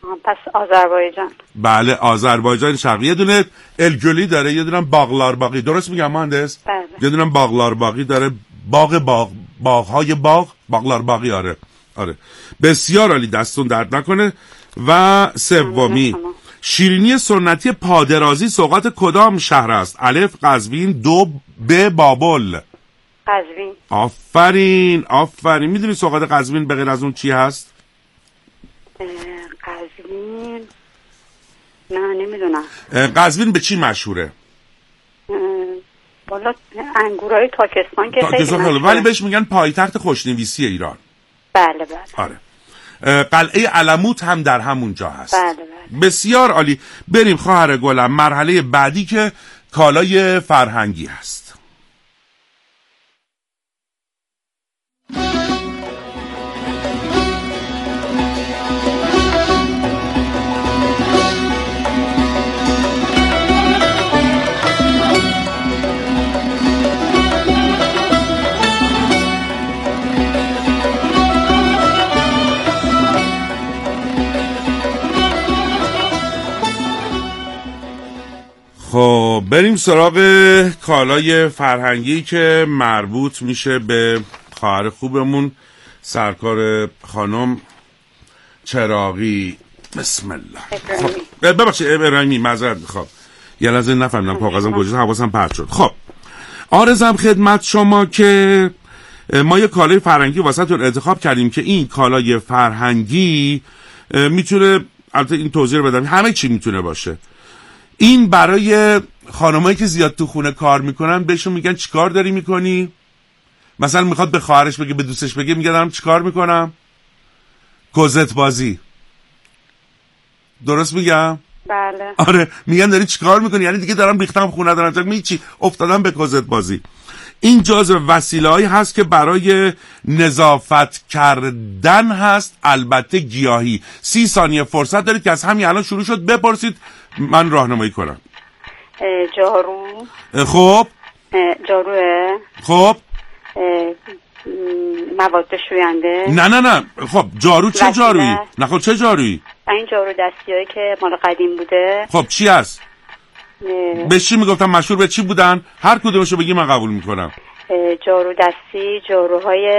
پس آذربایجان. بله آذربایجان شرقی. یه دونه الگلی داره، یه دونه باغلارباغی. درست میگم مهندس؟ بله. یه دونه باغلارباغی داره، باغ‌های باغلارباغی. آره بسیار عالی، دستون درد نکنه. و سومی شیرینی سنتی پادرازی سوغات کدام شهر است؟ الف قزوین، دو ب بابل. قزوین. آفرین. میدونی سوغات قزوین به غیر از اون چی هست؟ قزوین نه نمیدونم. قزوین به چی مشهوره؟ والا انگورای تاکستان که خیلی مشهوره، ولی بهش میگن پایتخت خوشنویسی ایران. بله. آره. قلعه علموت هم در همونجا هست. بله. بسیار عالی. بریم خواهر گلم مرحله بعدی که کالای فرهنگی هست. خب بریم سراغ کالای فرهنگی که مربوط میشه به خواهر خوبمون سرکار خانم چراغی. بسم الله. خب ببخشید ابراهیمی، معذرت میخوام، یه لحظه نفهمیدم کاغذم کجاست، حواسم پرت شد. خب عرضم خدمت شما که ما یه کالای فرهنگی واسهتون انتخاب کردیم که این کالای فرهنگی میتونه، البته این توضیح رو بدم، همه چی میتونه باشه. این برای خانمایی که زیاد تو خونه کار میکنن بهشون میگن چیکار داری میکنی؟ مثلا میخواد به خواهرش بگه، به دوستش بگه، میگه دارم چیکار میکنم؟ کوزت بازی. درست میگم؟ بله. آره میگن داری چیکار میکنی، یعنی دیگه دارم ریختم خونه، دارم میگی چی؟ افتادم به کوزت بازی. این جزء وسیله‌ای هست که برای نظافت کردن هست، البته گیاهی. 30 ثانیه فرصت دارید که از همین الان شروع شد بپرسید، من راهنمایی کنم. جارو. خب جاروه. خب مواد شوینده. نه خب جارو چه جارویی؟ نه خب چه جارویی؟ این جارو دستیایی که مال قدیم بوده. خب چی هست؟ به چی میگفتم مشهور به چی بودن؟ هر کدومشو بگی من قبول میکنم. جارو دستی، جاروهای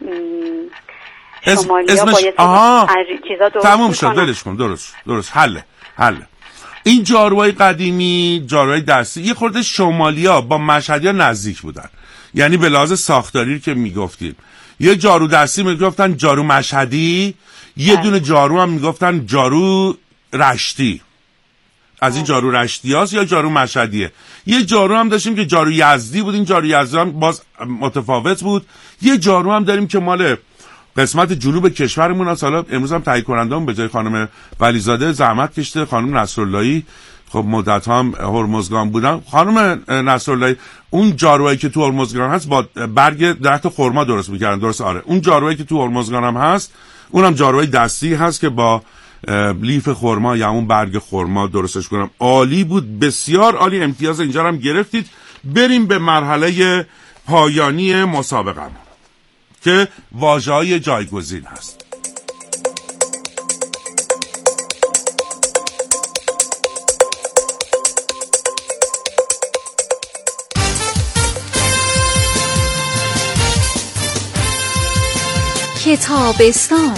شمالیا با یه چیزا درست تموم شد، ولش کن. درست حله. این جاروهای قدیمی، جاروهای دستی، یه خورده شمالیا با مشهدیا نزدیک بودن، یعنی به لحاظ ساختاری که میگفتیم. یه جارو دستی میگفتن جارو مشهدی، یه دونه جارو هم میگفتن جارو رشتی. از این جارو رشتی هاست یا جارو مشهدیه. یه جارو هم داشتیم که جارو یزدی بود، این جارو یزدی هم باز متفاوت بود. یه جارو هم داریم که مال قسمت جنوب کشورمون هست. حالا امروز هم تهیه کننده‌مون به جای خانم ولیزاده زحمت کشته خانم نصراللهی، خب مدت هم هرمزگان بودن. خانم نصراللهی اون جاروهایی که تو هرمزگان هست با برگ درخت خرما درست می‌کردن، درست؟ آره اون جاروهایی که تو هرمزگان هم هست اونم جاروهای دستی هست که با لیف خرما یا اون برگ خرما درستش کنم. عالی بود، بسیار عالی، امتیاز اینجا هم گرفتید. بریم به مرحله پایانی مسابقه که واژه‌های جایگزین هست. کتابستان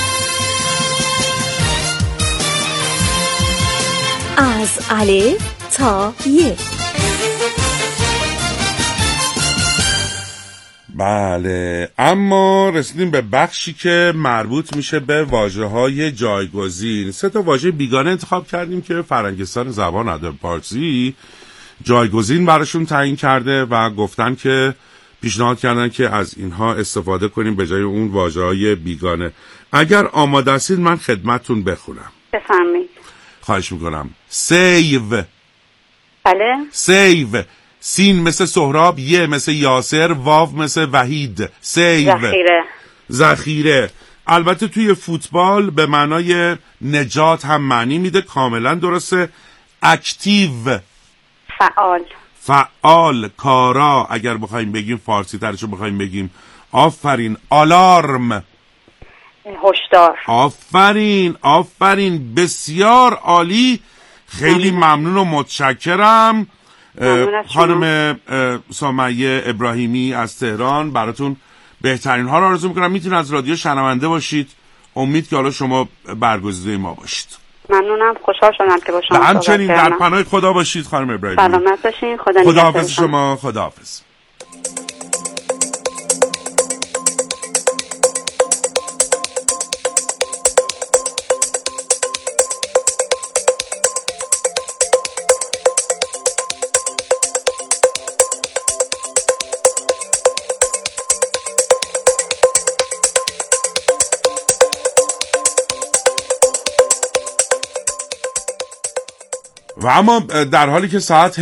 از الف تا ی. بله، اما رسیدیم به بخشی که مربوط میشه به واژه‌های جایگزین. 3 تا واژه بیگانه انتخاب کردیم که فرنگستان زبان ادب فارسی جایگزین براشون تعیین کرده و گفتن که پیشنهاد کردن که از اینها استفاده کنیم به جای اون واژه‌های بیگانه. اگر آماده هستید من خدمتتون بخونم. بفرمایید. خواهش میکنم. سیو. بله. سیو. سین مثل سهراب، یه مثل یاسر، واو مثل وحید. سیو. ذخیره. البته توی فوتبال به معنای نجات هم معنی میده، کاملا درسته. اکتیو. فعال. کارا اگر بخوایم بگیم، فارسی ترشو بخوایم بگیم. آفرین. آلارم. هشدار. آفرین بسیار عالی. خیلی ممنون و متشکرم. خانم سمیه ابراهیمی از تهران، براتون بهترین ها رو آرزو میکنم. میتونید از رادیو شنونده باشید. امید که حالا شما برگزیده ما باشید. ممنونم، خوشحال شدم که با شما صحبت همچنین کردم. در پناه خدا باشید خانم ابراهیمی. سلامت باشین. خداحافظ شما. خداحافظ. و اما در حالی که ساعت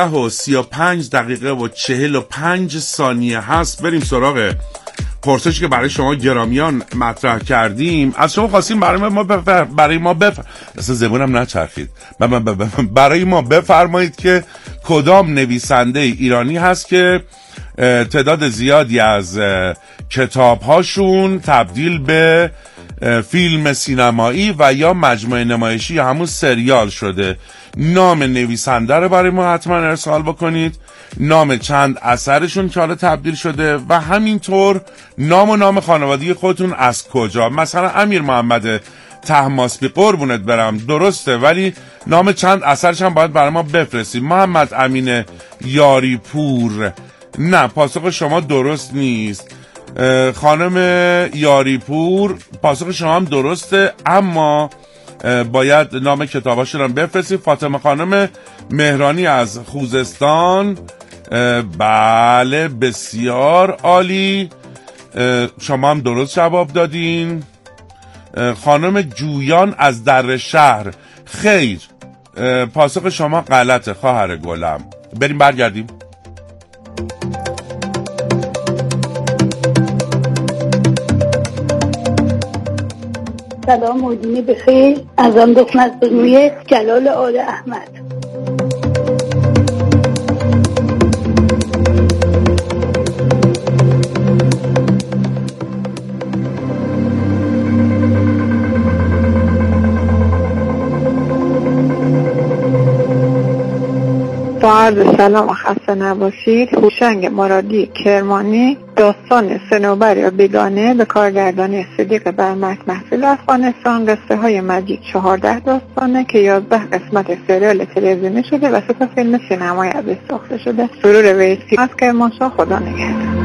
17:35 هست، بریم سراغ پرسشی که برای شما گرامیان مطرح کردیم. از شما خواستیم برای ما اصلا زبونم نچرخید. برای ما بفرمایید که کدام نویسنده ایرانی هست که تعداد زیادی از کتاب‌هاشون تبدیل به فیلم سینمایی و یا مجموعه نمایشی یا همون سریال شده. نام نویسنده رو برای ما حتما ارسال بکنید، نام چند اثرشون که حالا تبدیل شده و همینطور نام خانوادگی خودتون از کجا. مثلا امیر محمد طهماسبی، قربونت برم درسته، ولی نام چند اثرش هم باید برای ما بفرستید. محمد امین یاری پور، نه پاسخ شما درست نیست. خانم یاری پور، پاسخ شما هم درسته اما باید نام کتاباشون هم بفرستید. فاطمه خانم مهرانی از خوزستان، بله بسیار عالی، شما هم درست جواب دادین. خانم جویان از در شهر، خیر، پاسخ شما غلطه خواهر گلم. بریم برگردیم. سلام، مدینه بخیر. از آن دخمت بنوی جلال آل احمد. با عرض سلام و خسته نباشید. هوشنگ مرادی کرمانی. داستان سنوبر یا بیگانه به کارگردانی صدیق برمک محفل افغانستان. قصه های مجید 14 داستانه که 11 قسمت سریال تلویزیونی شده و 3 فیلم سینمایی ازش ساخته شده. سرور ویسی از کرمانشاه. خدا نگهدار.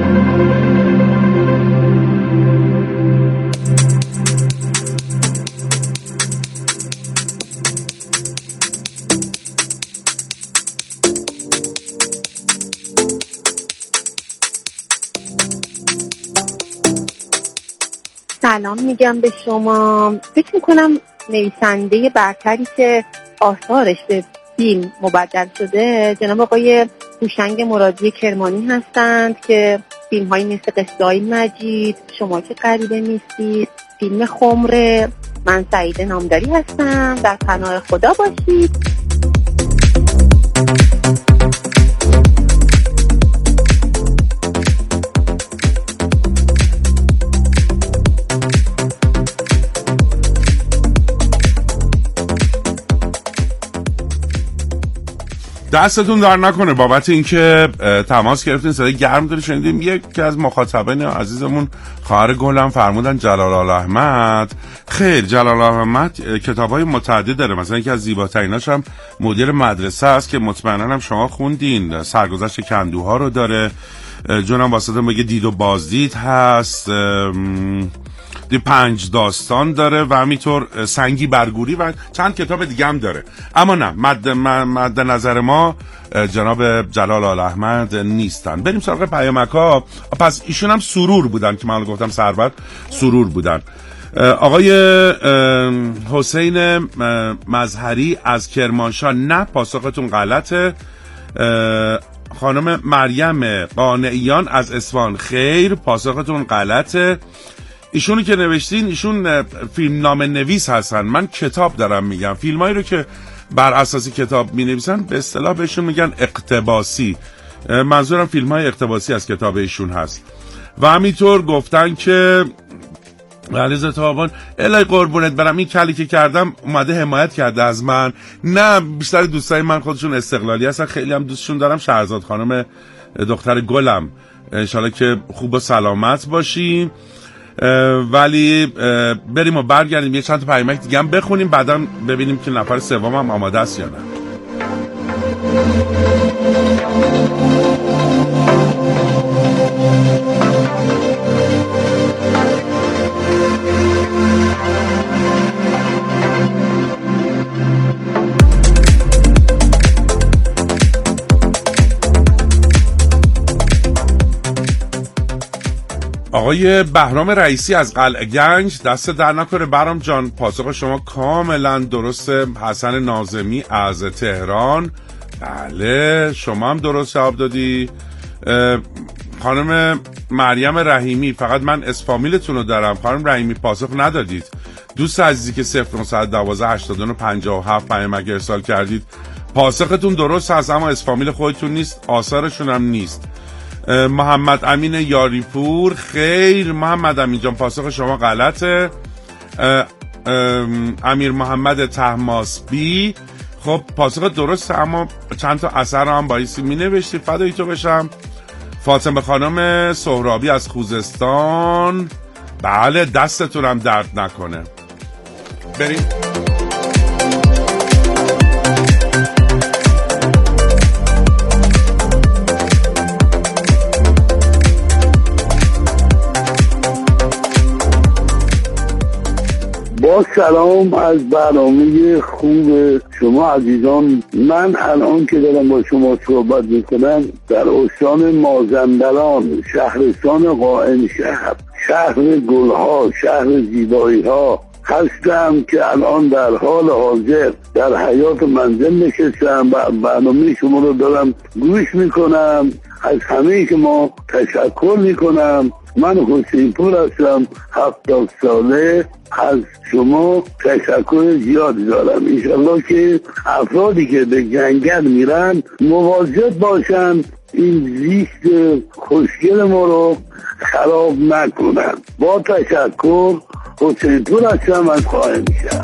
سلام میگم به شما. فکر میکنم نویسنده برتری که آثارش به فیلم مبدل شده جناب آقای هوشنگ مرادی کرمانی هستند که فیلم هایی مثل قصه های مجید، شما که غریبه نیستید، فیلم خمره. من سعیده نامداری هستم. در پناه خدا باشید. دستتون در نکنه بابت اینکه تماس گرفتین. صدای گرم داری شنیدیم. یکی از مخاطبین عزیزمون خواهر گلم فرمودن جلال آل احمد. خیر، جلال آل احمد کتابای متعدد داره. مثلا یکی از زیباتریناش هم مدیر مدرسه است که مطمئنا هم شما خوندین. سرگذشت کندوها رو داره. جونم واسطه میگه دید و بازدید هست. 5 داستان داره و همینطور سنگی برگوری و چند کتاب دیگه هم داره. اما نه، مد نظر ما جناب جلال آل احمد نیستن. بریم سراغ پیامک‌ها. پس ایشون هم سرور بودن که من گفتم ثروت، سرور بودن. آقای حسین مظهری از کرمانشاه، نه پاسختون غلطه. خانم مریم قانعیان از اصفهان، خیر، پاسختون غلطه. ایشونی که نوشتین ایشون فیلم نام نویس هستن. من کتاب دارم میگم. فیلمایی رو که بر اساس کتاب می نویسن به اصطلاح بهشون میگن اقتباسی. منظورم فیلم های اقتباسی از کتاب ایشون هست. و همینطور گفتن که علیزه تابان الهی قربونت برم، این کلی که کردم اومده حمایت کرده از من. نه بیشتر دوستای من خودشون استقلالی هستن، خیلی هم دوستشون دارم. شهرزاد خانم دختر گلم، انشالله که خوب و سلامت باشیم. ولی بریم و برگردیم یه چند تا پیامک دیگه هم بخونیم، بعدا ببینیم که نفر سوم هم آماده است یا نه. آقای بهرام رئیسی از قلعه گنج، دست در نکنه برام جان، پاسخ شما کاملا درسته. حسن ناظمی از تهران، بله شما هم درست جواب دادی. خانم مریم رحیمی، فقط من اسفامیلتون رو دارم. خانم رحیمی پاسخ ندادید. دوست عزیزی که 0912 81 57 پیامک ارسال کردید، پاسختون درست هست اما اسفامیل خودتون نیست، آثارشون هم نیست. محمد امین یاریپور، خیر محمد امین جان، پاسخ شما غلطه. امیر محمد طهماسبی، خب پاسخ درسته اما چند تا اثر هم بایستی می نوشتی، فدای تو بشم. فاطمه خانم سهرابی از خوزستان، بله دستتون هم درد نکنه. بریم با سلام از برنامه خوب شما عزیزان. من الان که دارم با شما صحبت میکنم در استان مازندران، شهرستان قائمشهر، شهر گلها، شهر زیباییها هستم که الان در حال حاضر در حیاط منزل نشستم و برنامه شما رو دارم گوش میکنم. از همه شما تشکر میکنم. من حسین پور هستم، 70 ساله. از شما تشکر زیاد دارم. انشالله که افرادی که به جنگل میرن مواظب باشن، این زیست خوشگل ما رو خراب نکنن. با تشکر، حسین پور هستم از قائمشهر.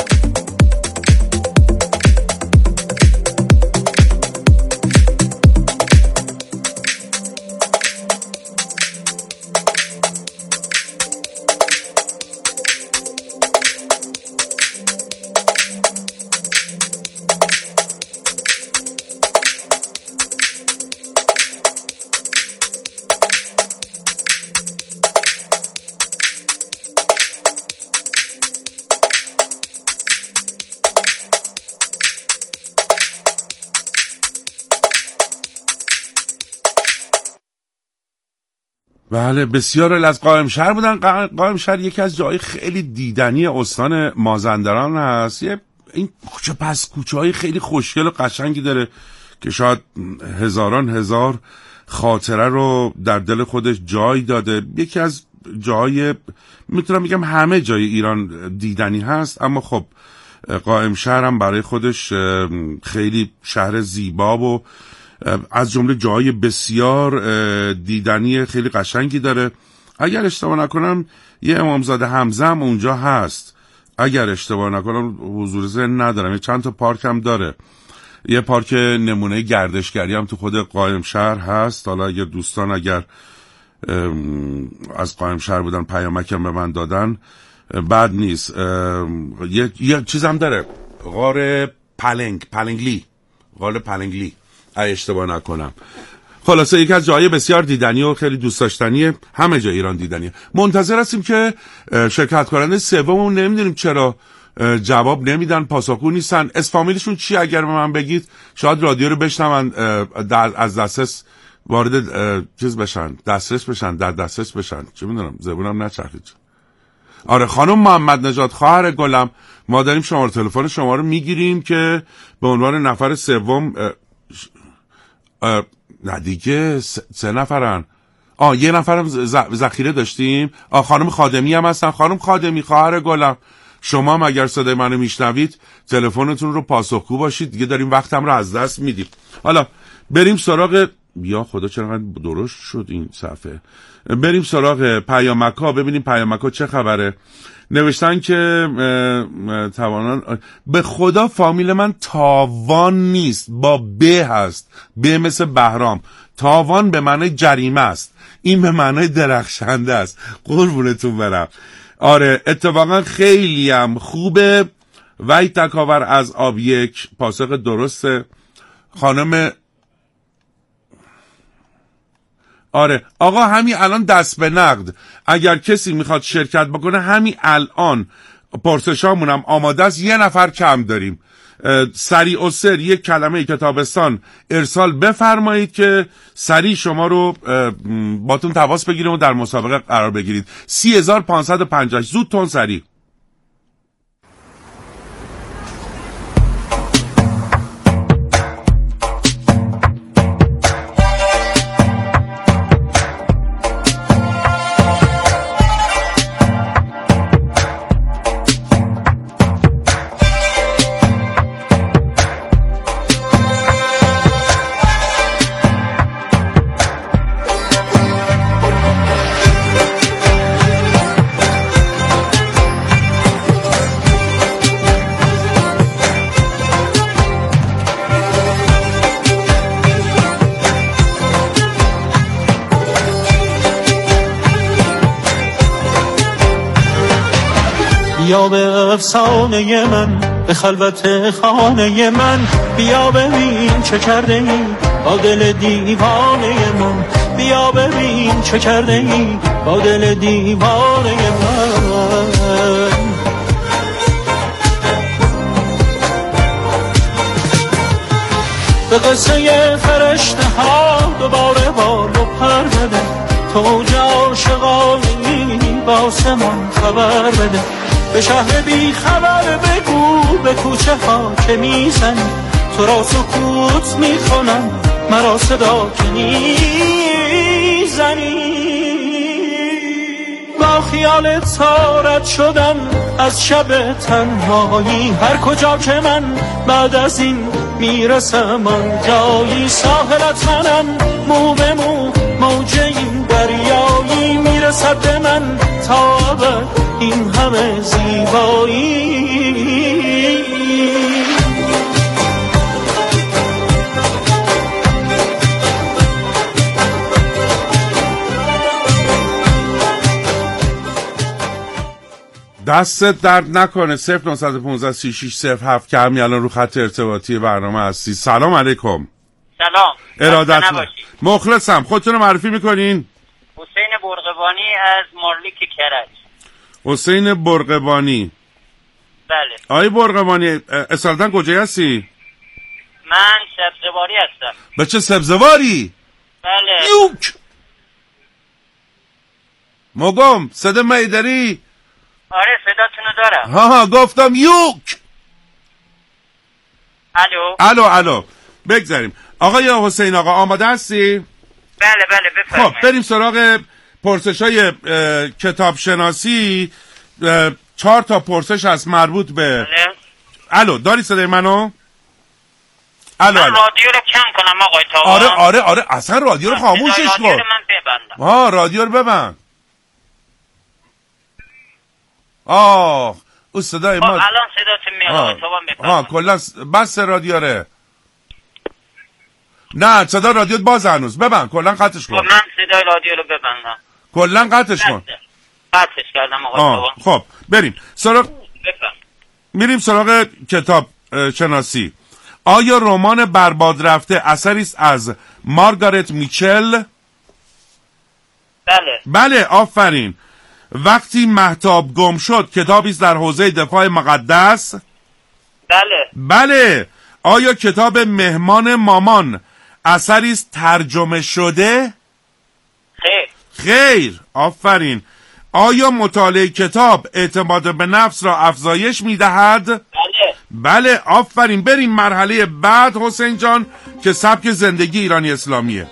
بله بسیار از قائمشهر بودن. قائمشهر یکی از جای خیلی دیدنی استان مازندران هست. این کوچه پس کوچه های خیلی خوشگل و قشنگی داره که شاید هزاران هزار خاطره رو در دل خودش جای داده. یکی از جای، میتونم بگم همه جای ایران دیدنی هست، اما خب قائمشهر هم برای خودش خیلی شهر زیبا و از جمله جای بسیار دیدنی خیلی قشنگی داره. اگر اشتباه نکنم یه امامزاده حمزه هم اونجا هست، اگر اشتباه نکنم، حضور ذهن ندارم. چند تا پارک هم داره. یه پارک نمونه گردشگری هم تو خود قائمشهر هست. حالا اگر دوستان اگر از قائمشهر بودن پیامکم به من دادن بد نیست. یه چیز هم داره، غار پلنگلی اشتباه نکنم. خلاصه یکی از جای بسیار دیدنی و خیلی دوست داشتنیه، همه جای ایران دیدنیه. منتظر هستیم که شرکت کننده سوممون نمیدونیم چرا جواب نمیدن، پاسخگو نیستن. اسفامیلشون چی اگر به من بگید شاید رادیو رو بشنون، از دسترس وارد دسترس بشن، چه میدونم، زبونم نچرخید. آره خانم محمد نژاد خواهر گلم، ما داریم شماره تلفن شما رو میگیریم که به عنوان نفر سوم نه دیگه 3 نفرن. یه نفرم ذخیره داشتیم. خانم خادمی هم هستن. خانم خادمی خواهر گلم، شما هم اگر صدای منو میشنوید تلفنتون رو پاسخگو باشید دیگه، داریم وقتم رو از دست میدیم. حالا بریم سراغ یا خدا چقدر درست شد این صفحه. بریم سراغ پیامک‌ها ببینیم پیامک‌ها چه خبره. نوشتن که توانان به خدا فامیل من تاوان نیست، با ب هست، ب مثل بهرام. تاوان به معنی جریمه است، این به معنی درخشنده است. قربونتون برم. آره اتفاقا خیلی هم خوبه. وحید تکاور از آب یک پاسخ درسته. خانم آره آقا همین الان دست به نقد، اگر کسی میخواد شرکت بکنه همین الان پرسشامونم آماده است، 1 نفر کم داریم. سریع و سر یک کلمه کتابستان ارسال بفرمایید که سریع شما رو باتون تماس بگیریم و در مسابقه قرار بگیرید. 30550 زود تون سریع. بیا به افسانه من، به خلوت خانه من، بیا ببین چه کرده ای با دل دیوانه من، بیا ببین چه کرده ای با دل دیوانه من. به قصه فرشته ها دوباره بال و پر بده، توج عاشقانی با آسمان خبر بده، به شهر بی خبر بگو به کوچه ها که میزنی، تو را سکوت میکنم مرا صدا که میزنی. با خیالت تارت شدم از شب تنهایی، هر کجا که من بعد از این میرسم آن جایی، ساحلت منم مو به مو موج این دریایی، میرسد به من تا ابد این همه زیبایی. دستت درد نکنه. 0915 3607 که همین الان رو خط ارتباطی برنامه هستی. سلام علیکم. سلام. ارادت مخلصم. خودتون رو معرفی میکنین؟ حسین برقبانی از مارلیک کرج. حسین برقبانی. بله. آقای برقبانی اصالتا کجایی هستی؟ من سبزواری هستم. به چه سبزواری؟ بله. یوک مگم صدا میداری؟ آره صداتونو دارم. ها گفتم یوک. الو بگذاریم. آقای حسین آقا آماده هستی؟ بله بفرمایید. خب بریم سراغ پرسش‌های کتاب شناسی. 4 تا پرسش هست مربوط به الو داری صدای منو؟ من رادیو رو کم کنم آقای تا. آره اصلا رادیو رو خاموشش کن. رادیو رو من ببندم. رادیو رو ببند. او صدای ما الان صداتون میاد آقای تا بفرمایید. کلا بس رادیو ره. نه صدا رادیوت باز هنوز. ببند کلا قطعش کن. من صدای رادیو رو ببندم. کلا قطعش کن. قطعش کردم آقای تا. خب میریم سراغ کتاب شناسی. آیا رمان برباد رفته اثری است از مارگارت میچل؟ بله آفرین. وقتی مهتاب گم شد کتابی است در حوزه دفاع مقدس؟ بله. آیا کتاب مهمان مامان اثری است ترجمه شده؟ خیر آفرین. آیا مطالعه کتاب اعتماد به نفس را افزایش می‌دهد؟ بله آفرین. بریم مرحله بعد حسین جان که سبک زندگی ایرانی اسلامیه.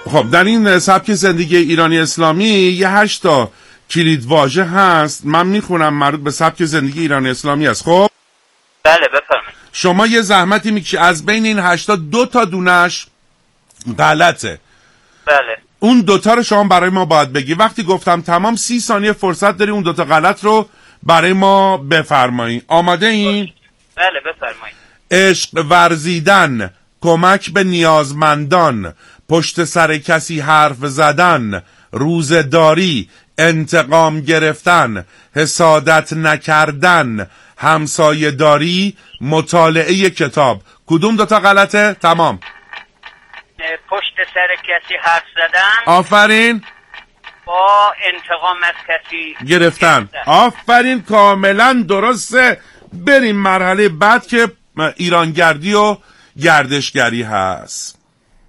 خب در این سبک زندگی ایرانی اسلامی یه 8 تا کلید واژه هست، من میخونم، مربوط به سبک زندگی ایرانی اسلامی است. خب بله بفرمایید. شما یه زحمتی میکشی از بین این 8 تا 2 تا دونش غلطه. بله. اون 2 تا رو شما برای ما باید بگی. وقتی گفتم تمام 30 ثانیه فرصت داری اون 2 تا غلط رو برای ما بفرمایید. آماده این؟ بله بفرمایید. عشق ورزیدن، کمک به نیازمندان، پشت سر کسی حرف زدن، روزداری، انتقام گرفتن، حسادت نکردن، همسایه داری، مطالعه کتاب. کدوم 2 تا غلطه؟ تمام. پشت سر کسی حرف زدن. آفرین. با انتقام از کسی گرفتن. آفرین، کاملا درسته. بریم مرحله بعد که ایرانگردی و گردشگری هست.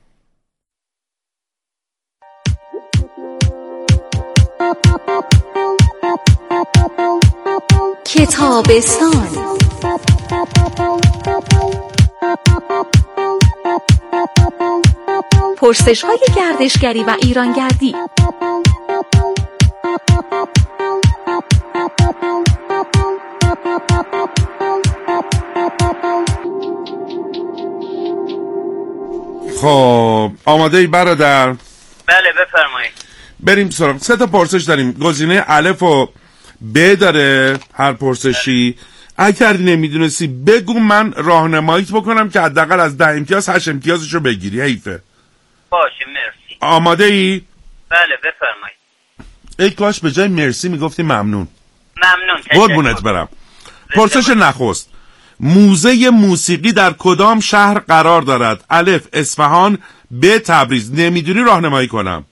کتابستان. پرسش‌های گردشگری و ایرانگردی. خب آماده ای برادر؟ بله بفرمایید. بریم سراغ. 3 تا پرسش داریم. گزینه الف و ب داره هر پرسشی. اگر نمیدونستی بگو، من راهنماییت بکنم که حداقل از 10 امتیاز 8 امتیازشو بگیری. حیفه. باشه مرسی. آماده ای؟ بله بفرمایید. ای کاش به جای مرسی میگفتی ممنون. ممنون. قربونت برم. پرسش نخست. موزه موسیقی در کدام شهر قرار دارد؟ الف اصفهان، ب تبریز. نمیدونی راهنمایی کنم.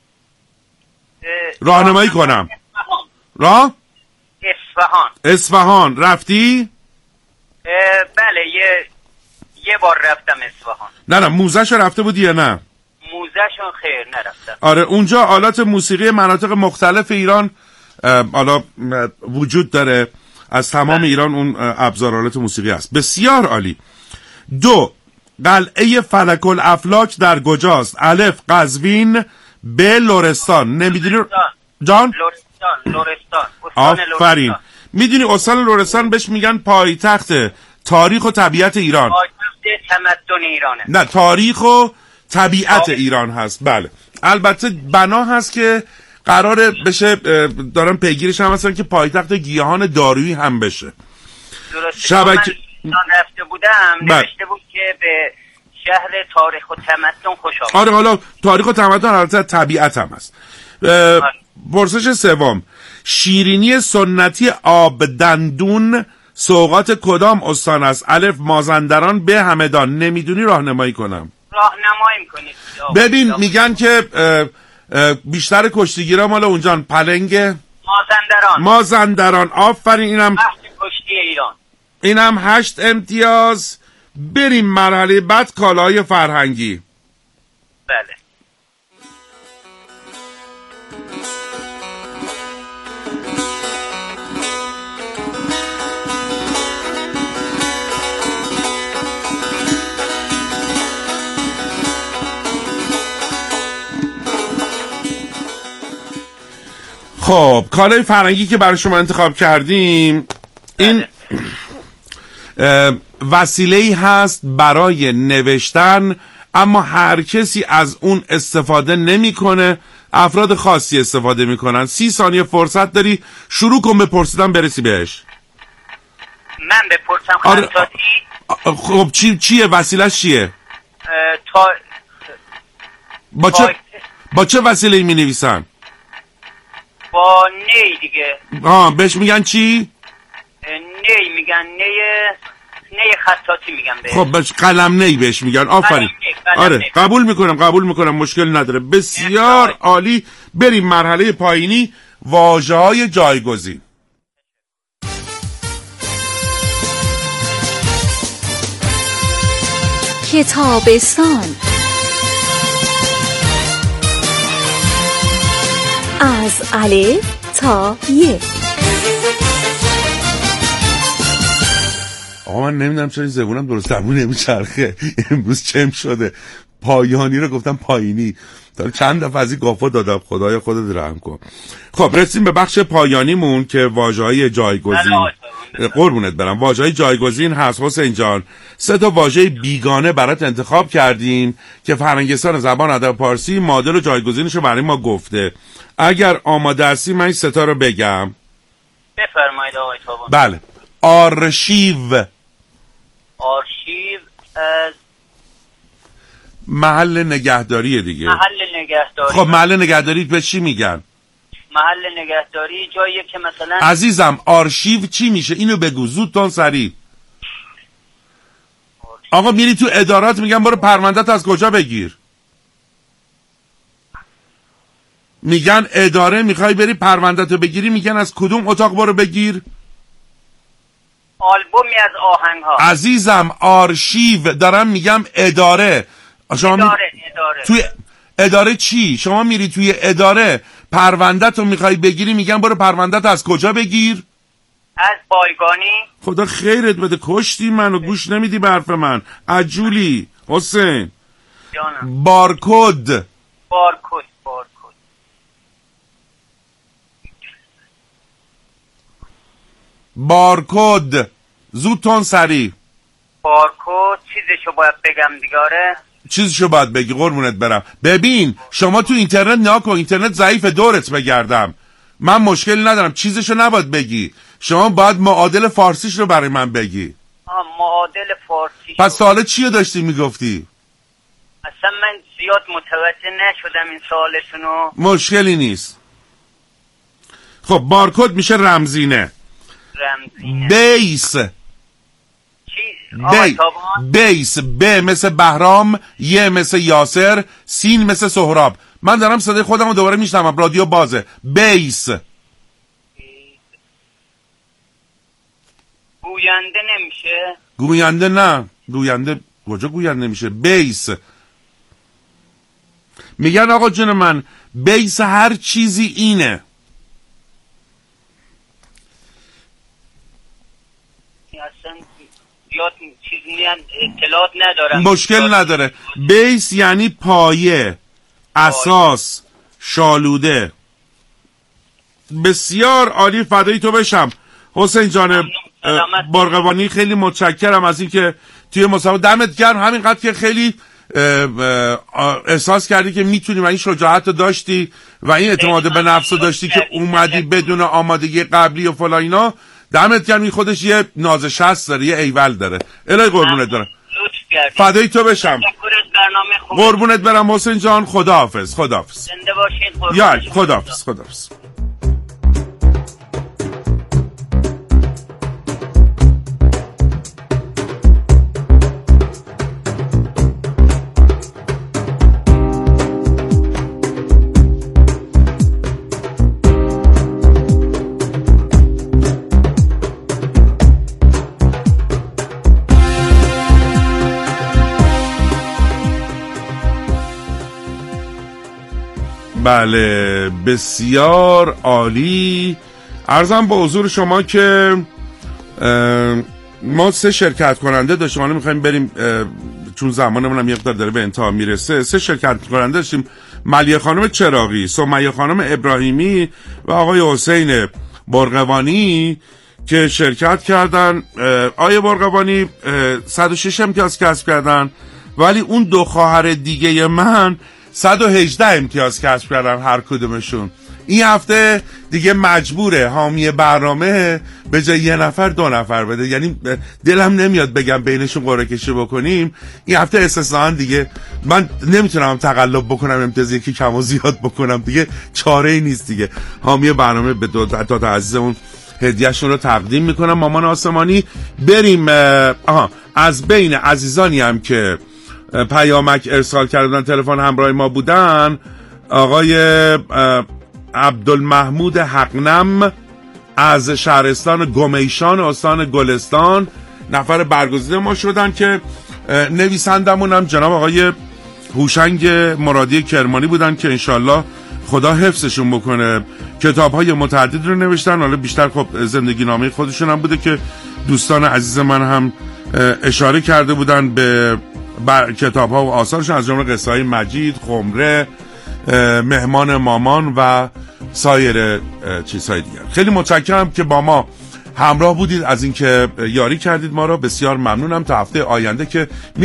راهنمایی کنم. راه؟ اصفهان. رفتی؟ بله یه بار رفتم اصفهان. نه موزه‌شو رفته بودی یا نه؟ موزه‌شون خیر نرفتم. آره اونجا آلات موسیقی مناطق مختلف ایران حالا وجود داره. از تمام ایران اون ابزار آلات موسیقی است. بسیار عالی. 2 قلعه فلک الافلاک در کجاست؟ الف قزوین، ب لرستان. نمیدونی جان؟ لرستان. آفرین. میدونی استان لرستان بهش میگن پایتخت تاریخ و طبیعت ایران. پایتخت تمدن ایرانه. نه تاریخ و طبیعت ایران هست. بله البته بنا هست که قراره بشه، دارن پیگیرش هم هستن که پایتخت گیاهان دارویی هم بشه. شبکه من رفته بودم نوشته بود که به شهر تاریخ و تمدن خوش آمد. آره حالا تاریخ و تمدن البته طبیعت هم هست. پرسش سوم. شیرینی سنتی آب دندون سوغات کدام استان است؟ الف مازندران، ب همدان. نمیدونی راهنمایی کنم. راهنمایی میکنید. ببین میگن که بیشتر کشتیگیرا مال اونجان. پلنگ مازندران. آفرین. اینم کشتی ایران. اینم 8 امتیاز. بریم مرحله بعد، کالاهای فرهنگی. بله. خب کالای فرهنگی که برای شما انتخاب کردیم این وسیله‌ای هست برای نوشتن، اما هر کسی از اون استفاده نمی‌کنه. افراد خاصی استفاده می‌کنن. 30 ثانیه فرصت داری، شروع کن به پرسیدن برسی بهش. من بپرسم خطاطی؟ خب چیه وسیله‌اش چیه؟ با چه وسیله‌ای می‌نویسن؟ با نی دیگه. بهش میگن چی؟ نی میگن. نی خطاطی میگن بهش. خب بهش قلم نی بهش میگن. آفرین. آره قبول میکنم مشکل نداره. بسیار عالی. بریم مرحله پایینی، واژه‌های جایگزین. کتابستان. از الف تا ی. آقا من نمیدونم چرا این زبونم درست زبون نمیچرخه. امروز چم شده. پایانی رو گفتم پایینی. داره چند دفعه از این گافا دادم، خدایا خودت رحم کن. خب رسیم به بخش پایانیمون که واژه‌های جایگزین. قربونت برم. واژه‌های جایگزین هست حسین جان. 3 تا واژه بیگانه برات انتخاب کردیم که فرهنگستان زبان ادب پارسی مدل و جایگزینش رو برای ما گفته. اگر آماده هستی من این 3 تا رو بگم. بفرمایید آقای تابان. بله. آرشیو. آرشیو از محل نگهداری دیگه. محل نگهداری. خب محل نگهداری به چی میگن؟ محل نگهداری جاییه که مثلا عزیزم آرشیو چی میشه؟ اینو بگو زود تون سریع. آقا میری تو ادارات میگن برو پرونده‌ت از کجا بگیر؟ میگن اداره میخوای بری پرونده‌تو بگیری، میگن از کدوم اتاق برو بگیر؟ آلبومی از آهنگ ها. عزیزم آرشیو دارم میگم اداره. شما اداره. توی اداره چی؟ شما میری توی اداره پرونده‌تو میخوای بگیری، میگن برو پرونده‌ت از کجا بگیر؟ از بایگانی. خدا خیرت بده، کشتی منو، گوش نمیدی به حرف من. عجولی حسین. جانم. بارکد. بارکد زود تون سریع. بارکد چیزشو باید بگم دیگاره. چیزشو باید بگی قربونت برم. ببین شما تو اینترنت ناکن، اینترنت ضعیف، دورت بگردم. من مشکلی ندارم، چیزشو نباید بگی. شما باید معادل فارسیش رو برای من بگی. معادل فارسی. پس سوال چیو داشتی میگفتی؟ اصلا من زیاد متوجه نشدم این سوالتونو. مشکلی نیست. خب بارکد میشه رمزینه. بیس. بیس. ب مثل بهرام، ی مثل یاسر، سین مثل سهراب. من دارم صدای خودم رو دوباره میشنوم، رادیو بازه. بیس. گوینده نمیشه؟ گوینده نه. گوینده کجا گوینده نمیشه؟ بیس. میگن آقا جون من بیس هر چیزی اینه. اطلاعات ندارم. مشکل نداره. بیس یعنی پایه، اساس، شالوده. بسیار عالی، فدای تو بشم حسین جان بارقوانی. خیلی متشکرم از اینکه توی مسابقه دمت گرم، همینقدر که خیلی احساس کردی که میتونی و این شجاعت رو داشتی و این اعتماد به نفس رو داشتی که اومدی بدون آمادگی قبلی و فلا اینا. دمت گرم. این خودش یه نازشست داره، یه ایول داره. الهی قربونت دارم، فدای تو بشم. قربونت برم حسین جان. خداحافظ. خداحافظ. زنده باشید. یا خداحافظ. خداحافظ. بله بسیار عالی. عرضم با حضور شما که ما 3 شرکت کننده داشتیم. حالا میخوایم بریم چون زمانمون هم یه مقدار داره به انتها میرسه. 3 شرکت کننده داشتیم: ملیه خانم چراغی، سمیه خانم ابراهیمی و آقای حسین برقوانی که شرکت کردن. آقای برقوانی 106 امتیاز کسب کردن، ولی اون 2 خواهر دیگه من 118 امتیاز کسب کردن هر کدومشون. این هفته دیگه مجبوره حامی برنامه به جای 1 نفر 2 نفر بده. یعنی دلم نمیاد بگم بینشون قرعه کشی بکنیم. این هفته استثناً دیگه من نمیتونم تقلب بکنم امتیاز یکی کم و زیاد بکنم، دیگه چاره ای نیست دیگه. حامی برنامه به دو تا عزیزمون هدیهشون رو تقدیم میکنم. مامان آسمانی. بریم از بین عزیزانی هم که پیامک ارسال کردن تلفن همراه ما بودن، آقای عبدالمحمود حقنم از شهرستان گمیشان استان گلستان نفر برگزیده ما شدن که نویسندمون هم جناب آقای هوشنگ مرادی کرمانی بودن که انشالله خدا حفظشون بکنه. کتاب‌های متعدد رو نوشتن. حالا بیشتر خب زندگی نامه خودشون هم بوده که دوستان عزیز من هم اشاره کرده بودن به کتاب ها و آثارشون از جمله قصه های مجید، خمره، مهمان مامان و سایر چیزهای دیگر. خیلی متشکرم که با ما همراه بودید، از اینکه یاری کردید ما را. بسیار ممنونم. تا هفته آینده که